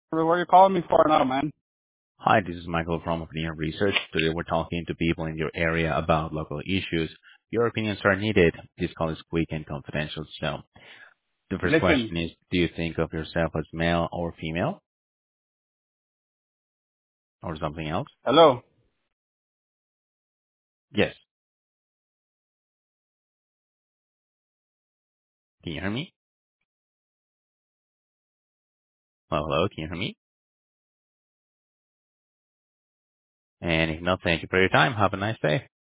What are you calling me for now, man? Hi, this is Michael from Opinion Research. Today we're talking to people in your area about local issues. Your opinions are needed. This call is quick and confidential. So the first Listen, question is, do you think of yourself as male or female or something else? hello. Yes. Can you hear me? Hello, can you hear me? And if not, thank you for your time. Have a nice day.